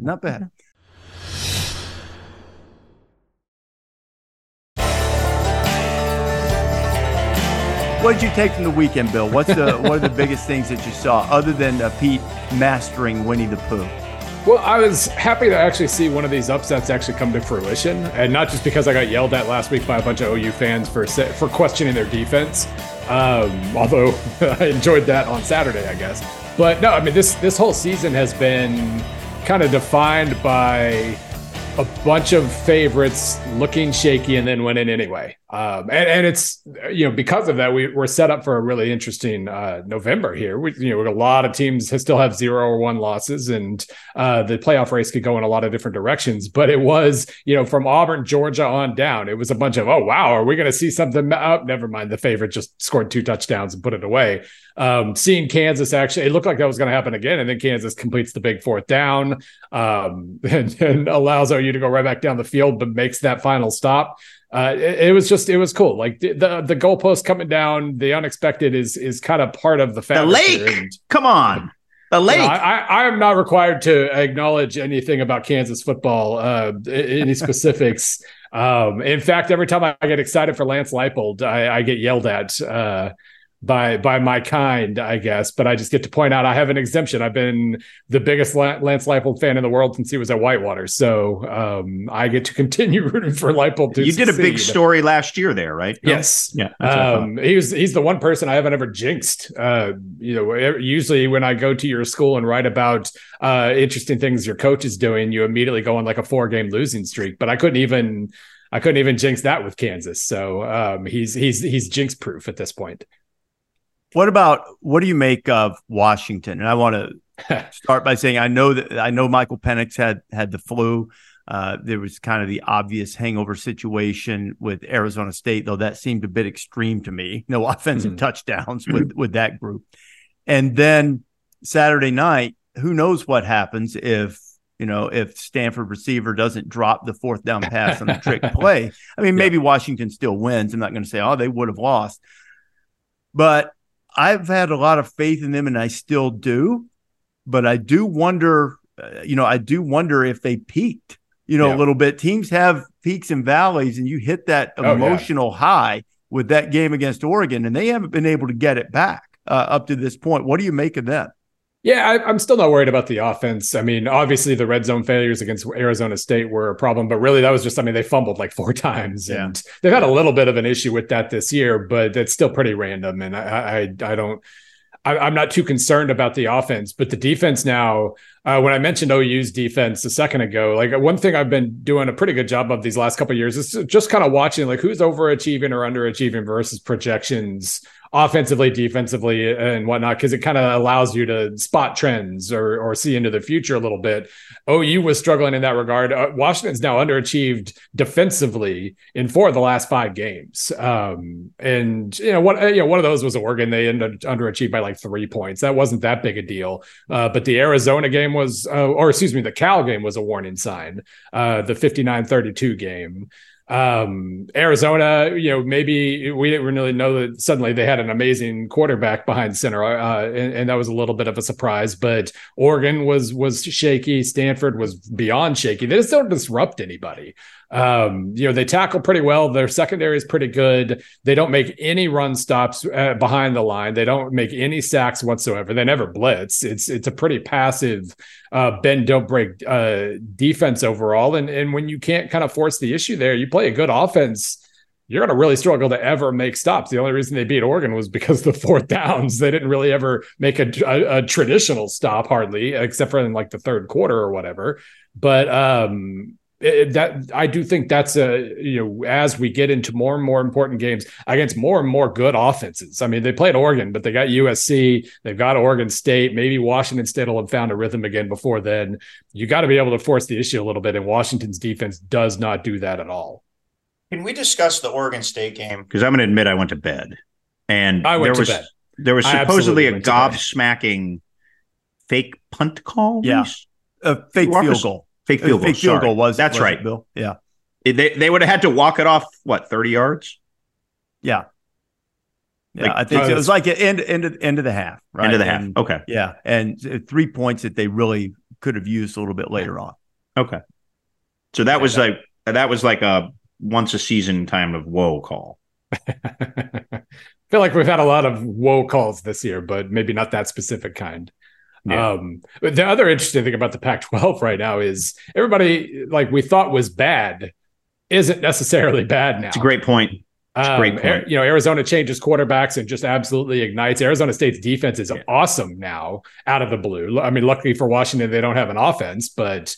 What did you take from the weekend, Bill? What are the biggest things that you saw other than Pete mastering Winnie the Pooh? Well, I was happy to actually see one of these upsets actually come to fruition, and not just because I got yelled at last week by a bunch of OU fans for questioning their defense. Although I enjoyed that on Saturday, I guess. But no, I mean, this whole season has been kind of defined by a bunch of favorites looking shaky and then winning anyway. And it's, because of that, we're set up for a really interesting November here. A lot of teams still have 0 or 1 losses, and the playoff race could go in a lot of different directions. But it was, from Auburn, Georgia on down, it was a bunch of, oh, wow, are we going to see something? Never mind. The favorite just scored 2 touchdowns and put it away. Seeing Kansas actually, it looked like that was going to happen again. And then Kansas completes the big 4th down and allows OU to go right back down the field, but makes that final stop. It was cool. Like the goalpost coming down, the unexpected is kind of part of the fabric. The lake. Come on. The lake. I am not required to acknowledge anything about Kansas football, any specifics. In fact, every time I get excited for Lance Leipold, I get yelled at by my kind, I guess, but I just get to point out I have an exemption. I've been the biggest Lance Leipold fan in the world since he was at Whitewater, so I get to continue rooting for Leipold. You did a big story last year there, right? Yes, yeah. He's the one person I haven't ever jinxed. Usually when I go to your school and write about interesting things your coach is doing, you immediately go on like a 4-game losing streak. But I couldn't even jinx that with Kansas. So he's jinx proof at this point. What do you make of Washington? And I want to start by saying I know Michael Penix had the flu. There was kind of the obvious hangover situation with Arizona State, though that seemed a bit extreme to me. No offensive touchdowns with that group. And then Saturday night, who knows what happens if Stanford receiver doesn't drop the fourth down pass on the trick play. I mean, maybe Washington still wins. I'm not going to say, they would have lost. But I've had a lot of faith in them, and I still do. But I do wonder, if they peaked, a little bit. Teams have peaks and valleys, and you hit that emotional high with that game against Oregon, and they haven't been able to get it back up to this point. What do you make of that? Yeah, I'm still not worried about the offense. I mean, obviously the red zone failures against Arizona State were a problem, but really that was just, they fumbled like 4 times, and they've had a little bit of an issue with that this year, but it's still pretty random. And I'm not too concerned about the offense, but the defense now, when I mentioned OU's defense a second ago, like one thing I've been doing a pretty good job of these last couple of years is just kind of watching like who's overachieving or underachieving versus projections offensively, defensively, and whatnot, because it kind of allows you to spot trends or see into the future a little bit. OU was struggling in that regard. Washington's now underachieved defensively in 4 of the last 5 games. And one of those was Oregon. They ended up underachieved by like 3 points. That wasn't that big a deal. But the Arizona game was, the Cal game was a warning sign. The 59-32 game. Arizona, maybe we didn't really know that suddenly they had an amazing quarterback behind center, and that was a little bit of a surprise. But Oregon was shaky. Stanford was beyond shaky. They just don't disrupt anybody. They tackle pretty well. Their secondary is pretty good. They don't make any run stops behind the line. They don't make any sacks whatsoever. They never blitz. It's a pretty passive bend, don't break defense overall. And when you can't kind of force the issue there, you play a good offense, you're going to really struggle to ever make stops. The only reason they beat Oregon was because of the 4th downs. They didn't really ever make a traditional stop, hardly, except for in like the third quarter or whatever. But that I do think that's as we get into more and more important games against more and more good offenses. I mean, they played Oregon, but they got USC, they've got Oregon State, maybe Washington State will have found a rhythm again before then. You got to be able to force the issue a little bit, and Washington's defense does not do that at all. Can we discuss the Oregon State game? Because I'm going to admit I went to bed, and I went to bed. There was supposedly a gobsmacking fake punt call. Yeah, a fake field goal. Fake field goal was that's right, it, Bill. Yeah, they would have had to walk it off 30 yards. Yeah, I think it was like end of the half, right? End of the half. Okay, yeah, and 3 points that they really could have used a little bit later on. Okay, so that was like a once a season time of whoa call. I feel like we've had a lot of whoa calls this year, but maybe not that specific kind. Yeah. The other interesting thing about the Pac-12 right now is everybody like we thought was bad isn't necessarily bad now. It's a great point. Arizona changes quarterbacks and just absolutely ignites. Arizona State's defense is awesome now out of the blue. I mean, luckily for Washington, they don't have an offense, but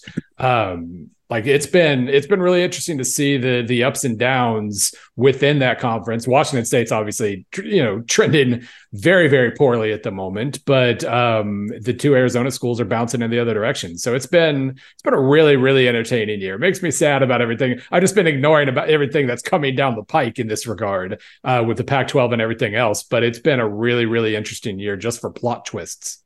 it's been really interesting to see the ups and downs within that conference. Washington State's obviously trending very, very poorly at the moment, but the 2 Arizona schools are bouncing in the other direction. So it's been a really, really entertaining year. It makes me sad about everything. I've just been ignoring about everything that's coming down the pike in this regard with the Pac-12 and everything else. But it's been a really, really interesting year just for plot twists.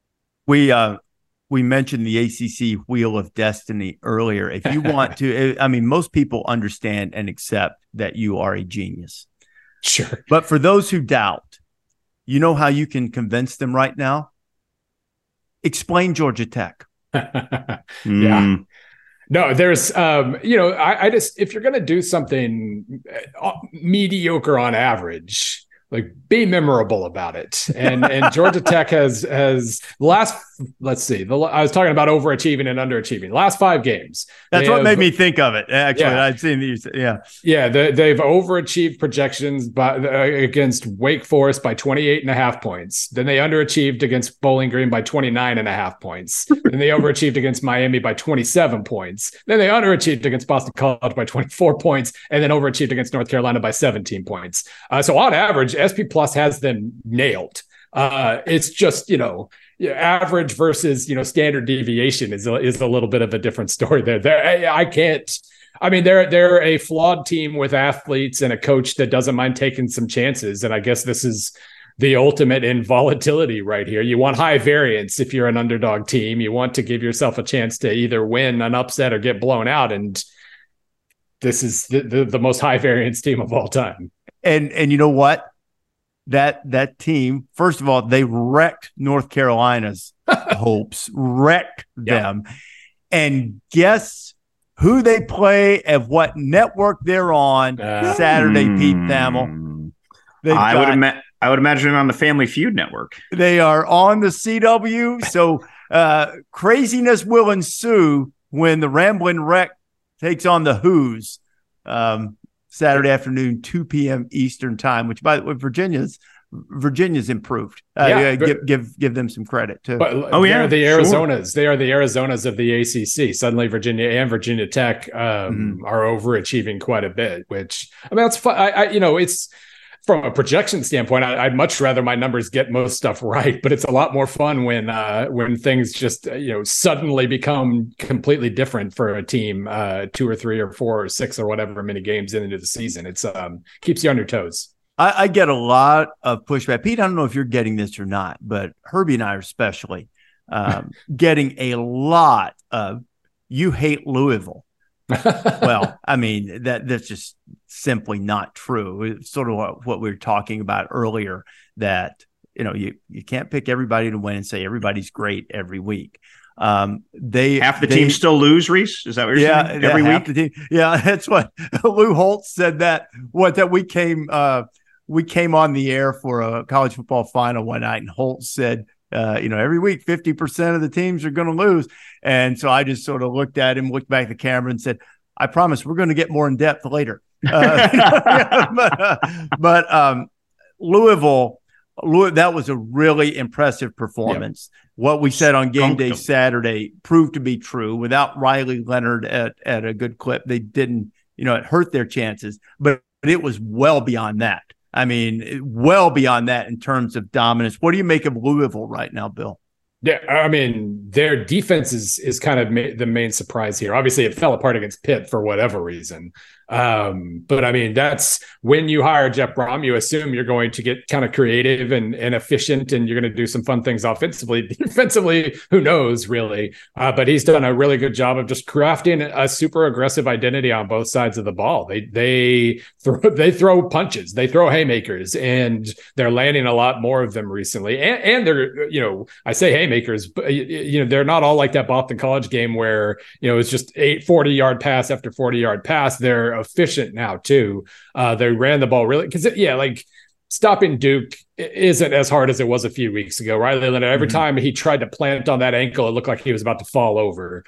We mentioned the ACC Wheel of Destiny earlier. If you want to, most people understand and accept that you are a genius. Sure. But for those who doubt, you know how you can convince them right now? Explain Georgia Tech. Yeah. No, there's, I just, if you're going to do something mediocre on average, like be memorable about it. And Georgia Tech has last, let's see, I was talking about overachieving and underachieving. Last 5 games. That's what made me think of it. Actually, I've seen these. Yeah. Yeah. They've overachieved projections against Wake Forest by 28.5 points. Then they underachieved against Bowling Green by 29.5 points. Then they overachieved against Miami by 27 points. Then they underachieved against Boston College by 24 points, and then overachieved against North Carolina by 17 points. So on average, SP Plus has them nailed. It's just, average versus, standard deviation is a little bit of a different story there. I can't. I mean, they're a flawed team with athletes and a coach that doesn't mind taking some chances. And I guess this is the ultimate in volatility right here. You want high variance if you're an underdog team. You want to give yourself a chance to either win an upset or get blown out. And this is the most high variance team of all time. And you know what? That team, first of all, they wrecked North Carolina's hopes, wrecked them. And guess who they play and what network they're on Saturday, Pete Thamel? I would imagine on the Family Feud network. They are on the CW. So craziness will ensue when the Ramblin' Wreck takes on the Who's Saturday afternoon, 2 p.m. Eastern time, which, by the way, Virginia's improved. Give them some credit too. But they're the Arizonas. Sure. They are the Arizonas of the ACC. Suddenly, Virginia and Virginia Tech are overachieving quite a bit. Which, I mean, that's fun. It's from a projection standpoint. I'd much rather my numbers get most stuff right, but it's a lot more fun when things just suddenly become completely different for a team 2 or 3 or 4 or 6 or whatever many games into the season. It's keeps you on your toes. I get a lot of pushback. Pete, I don't know if you're getting this or not, but Herbie and I are especially getting a lot of "you hate Louisville." Well, I mean, that's just simply not true. It's sort of what we were talking about earlier, that you can't pick everybody to win and say everybody's great every week. Half the team still lose, Reese? Is that what you're saying? Every week? That's what Lou Holtz said. That we came on the air for a college football final one night, and Holtz said, every week 50% of the teams are going to lose. And so I just sort of looked at him, looked back at the camera, and said, "I promise we're going to get more in depth later." But Louisville, that was a really impressive performance. Yep. What we said on game day Saturday proved to be true. Without Riley Leonard at a good clip, they didn't, it hurt their chances, but it was well beyond that. I mean, well beyond that in terms of dominance. What do you make of Louisville right now, Bill? Yeah, I mean, their defense is kind of the main surprise here. Obviously, it fell apart against Pitt for whatever reason. But I mean, that's when you hire Jeff Brom, you assume you're going to get kind of creative and efficient, and you're going to do some fun things offensively. Defensively, who knows, really? But he's done a really good job of just crafting a super aggressive identity on both sides of the ball. They throw punches, they throw haymakers, and they're landing a lot more of them recently. And they're, I say haymakers, but they're not all like that Boston College game where it's just 40-yard pass after 40-yard pass. They're efficient now too. They ran the ball really because stopping Duke isn't as hard as it was a few weeks ago. Riley Leonard, every time he tried to plant on that ankle, it looked like he was about to fall over.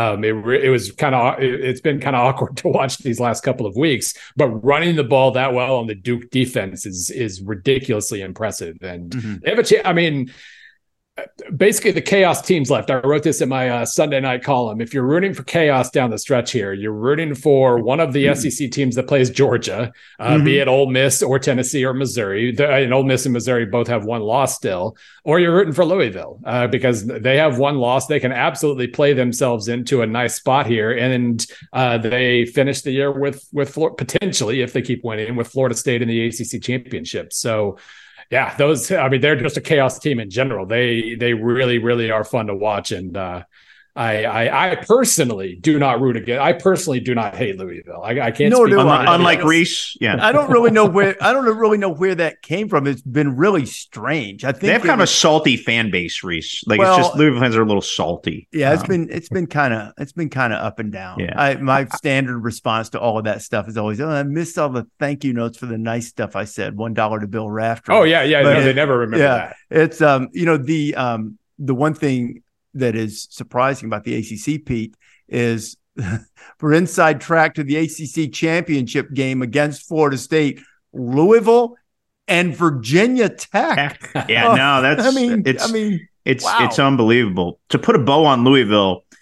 It's been kind of awkward to watch these last couple of weeks, but running the ball that well on the Duke defense is ridiculously impressive. And they have a chance. I mean, basically the chaos teams left. I wrote this in my Sunday night column. If you're rooting for chaos down the stretch here, you're rooting for one of the SEC teams that plays Georgia, be it Ole Miss or Tennessee or Missouri. And Ole Miss and Missouri both have one loss still. Or you're rooting for Louisville because they have one loss. They can absolutely play themselves into a nice spot here. And they finish the year with Florida, potentially, if they keep winning, with Florida State in the ACC championship. So yeah, they're just a chaos team in general. They really, really are fun to watch. And I personally do not root against. I personally do not hate Louisville. I can't speak. Unlike Reese, yeah. I don't really know where that came from. It's been really strange. I think they have kind of a salty fan base, Reese. It's just Louisville fans are a little salty. Yeah, it's been kind of up and down. Yeah. My standard response to all of that stuff is always, I missed all the thank you notes for the nice stuff I said. $1 to Bill Rafter. Oh yeah. They never remember that. It's the one thing that is surprising about the ACC, Pete, is for inside track to the ACC championship game against Florida State, Louisville and Virginia Tech. Yeah, no, it's unbelievable. To put a bow on Louisville,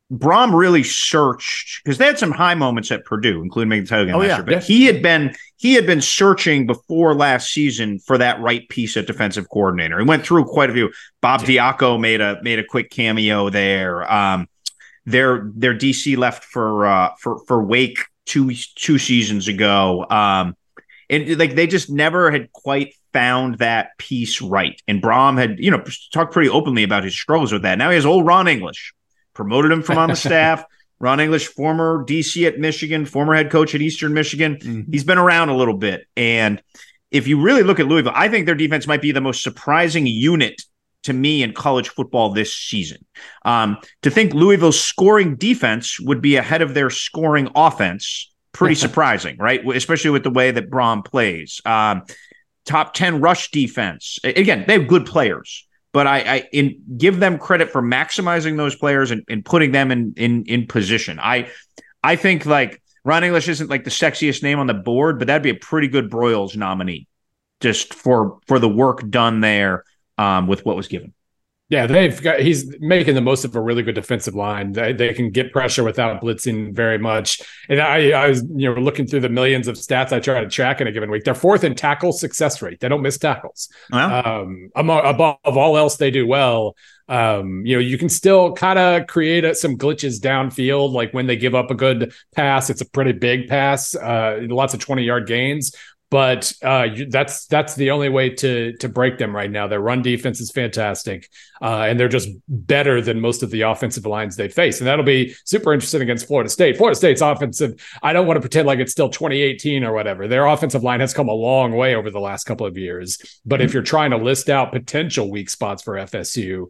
Brohm really searched, because they had some high moments at Purdue, including making the title game last year. But yeah. he had been searching before last season for that right piece at defensive coordinator. He went through quite a few. Bob Diaco made a quick cameo there. Their DC left for Wake two seasons ago. And like they just never had quite found that piece right. And Brohm had, talked pretty openly about his struggles with that. Now he has old Ron English, promoted him from on the staff. Ron English, former DC at Michigan, former head coach at Eastern Michigan. Mm-hmm. He's been around a little bit. And if you really look at Louisville, I think their defense might be the most surprising unit to me in college football this season. To think Louisville's scoring defense would be ahead of their scoring offense, pretty surprising, right? Especially with the way that Brohm plays. Top 10 rush defense. Again, they have good players, but I give them credit for maximizing those players and putting them in position. I think like Ron English isn't like the sexiest name on the board, but that'd be a pretty good Broyles nominee just for the work done there with what was given. Yeah, he's making the most of a really good defensive line. They can get pressure without blitzing very much. And I was looking through the millions of stats I try to track in a given week. They're fourth in tackle success rate. They don't miss tackles. Wow. Above all else, they do well. You can still kind of create some glitches downfield, like when they give up a good pass. It's a pretty big pass, lots of 20-yard gains. But that's the only way to break them right now. Their run defense is fantastic, and they're just better than most of the offensive lines they face. And that'll be super interesting against Florida State. Florida State's offensive, I don't want to pretend like it's still 2018 or whatever. Their offensive line has come a long way over the last couple of years. But if you're trying to list out potential weak spots for FSU,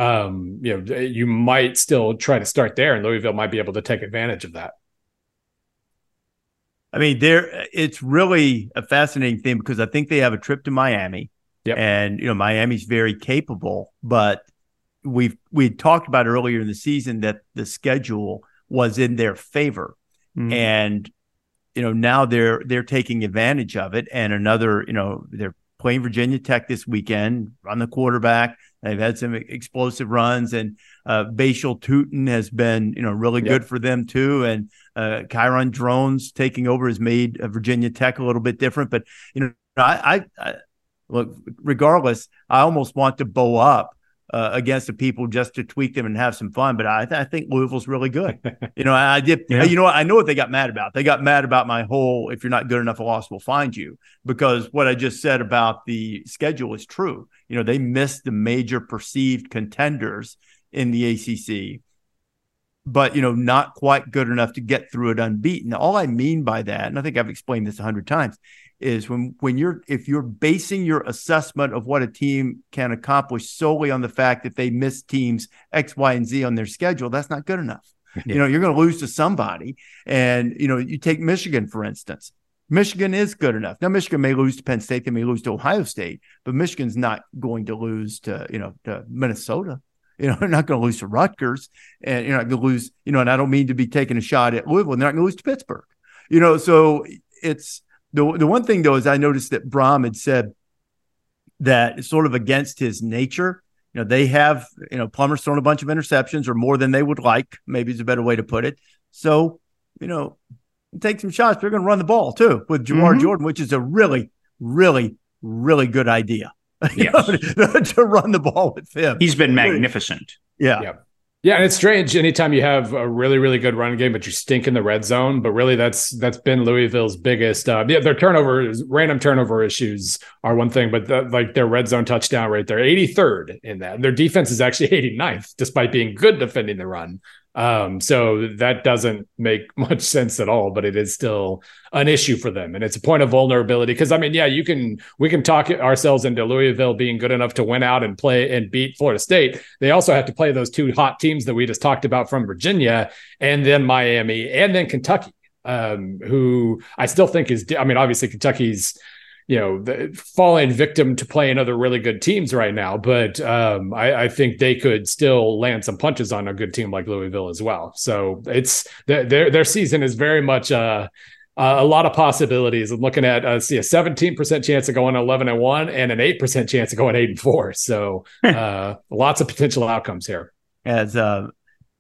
you might still try to start there, and Louisville might be able to take advantage of that. I mean, it's really a fascinating thing because I think they have a trip to Miami, and Miami's very capable. But we talked about earlier in the season that the schedule was in their favor, and now they're taking advantage of it. And they're playing Virginia Tech this weekend, run the quarterback. They've had some explosive runs, and Bashal Tutin has been, really good for them too. And Kyron Drones taking over has made Virginia Tech a little bit different. But I look, regardless, I almost want to bow up against the people just to tweak them and have some fun. But I think Louisville's really good. I did. Yeah. I know what they got mad about. They got mad about my whole "if you're not good enough, a loss will find you," because what I just said about the schedule is true. They missed the major perceived contenders in the ACC, but not quite good enough to get through it unbeaten. All I mean by that, and I think I've explained this 100 times, is if you're basing your assessment of what a team can accomplish solely on the fact that they miss teams X, Y, and Z on their schedule, that's not good enough. Yeah. You're going to lose to somebody. And, you take Michigan, for instance. Michigan is good enough. Now, Michigan may lose to Penn State. They may lose to Ohio State, but Michigan's not going to lose to Minnesota. They're not going to lose to Rutgers, and you're not going to lose, and I don't mean to be taking a shot at Louisville. They're not going to lose to Pittsburgh. So it's the one thing, though, is I noticed that Brohm had said that it's sort of against his nature. They have, Plummer's thrown a bunch of interceptions, or more than they would like, maybe is a better way to put it. So, take some shots. They're going to run the ball too with Jamar Jordan, which is a really, really, really good idea. Yes. To run the ball with him. He's been magnificent. Yeah. Yeah, and it's strange anytime you have a really, really good run game, but you stink in the red zone. But really, that's been Louisville's biggest. Their random turnover issues are one thing, but their red zone touchdown rate, they're 83rd in that. Their defense is actually 89th, despite being good defending the run. So that doesn't make much sense at all, but it is still an issue for them. And it's a point of vulnerability because, we can talk ourselves into Louisville being good enough to win out and play and beat Florida State. They also have to play those two hot teams that we just talked about from Virginia, and then Miami, and then Kentucky, who I still think obviously Kentucky's, falling victim to playing other really good teams right now. But I think they could still land some punches on a good team like Louisville as well. So it's their season is very much a lot of possibilities. I'm looking at a 17% chance of going 11-1 and an 8% chance of going 8-4. So lots of potential outcomes here. As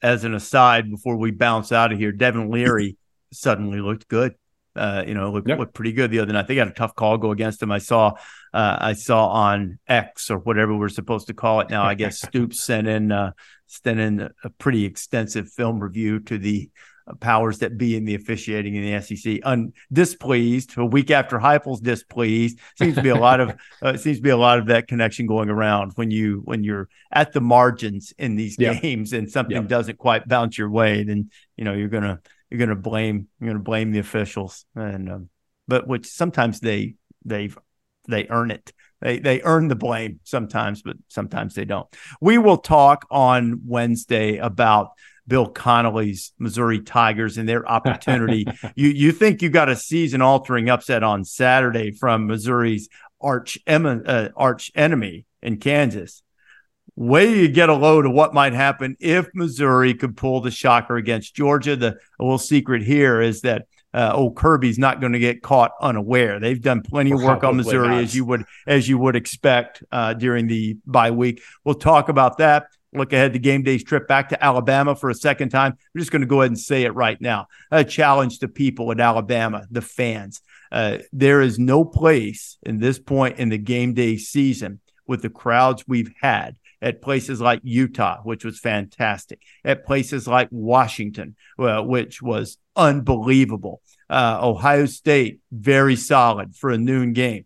as an aside, before we bounce out of here, Devin Leary suddenly looked good. Looked pretty good the other night. They got a tough call go against him. I saw on X, or whatever we're supposed to call it now. I guess Stoops sent in a pretty extensive film review to the powers that be in the officiating in the SEC. Displeased. A week after Heupel's displeased. Seems to be a lot of that connection going around when you're at the margins in these games and something doesn't quite bounce your way. Then you're gonna blame the officials, and but which sometimes they earn it. They earn the blame sometimes, but sometimes they don't. We will talk on Wednesday about Bill Connolly's Missouri Tigers and their opportunity. You think you got a season-altering upset on Saturday from Missouri's arch enemy in Kansas. Wait till you get a load of what might happen if Missouri could pull the shocker against Georgia. The little secret here is that old Kirby's not going to get caught unaware. They've done plenty of work on Missouri, as you would expect during the bye week. We'll talk about that. Look ahead to game day's trip back to Alabama for a second time. I'm just going to go ahead and say it right now. A challenge to people at Alabama, the fans. There is no place in this point in the game day season with the crowds we've had at places like Utah, which was fantastic, at places like Washington, which was unbelievable. Ohio State, very solid for a noon game.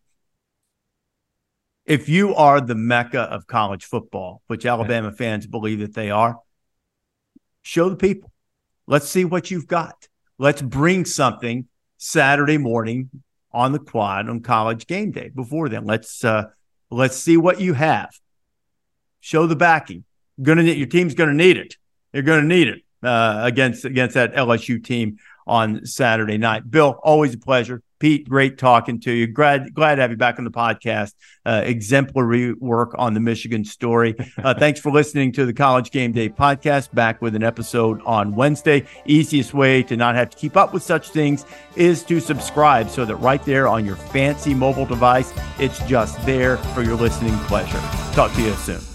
If you are the mecca of college football, which Alabama fans believe that they are, show the people. Let's see what you've got. Let's bring something Saturday morning on the quad on College game day. Before then, let's see what you have. Show the backing. Your team's going to need it. You're going to need it against that LSU team on Saturday night. Bill, always a pleasure. Pete, great talking to you. Glad to have you back on the podcast. Exemplary work on the Michigan story. Thanks for listening to the College Game Day podcast. Back with an episode on Wednesday. Easiest way to not have to keep up with such things is to subscribe, so that right there on your fancy mobile device, it's just there for your listening pleasure. Talk to you soon.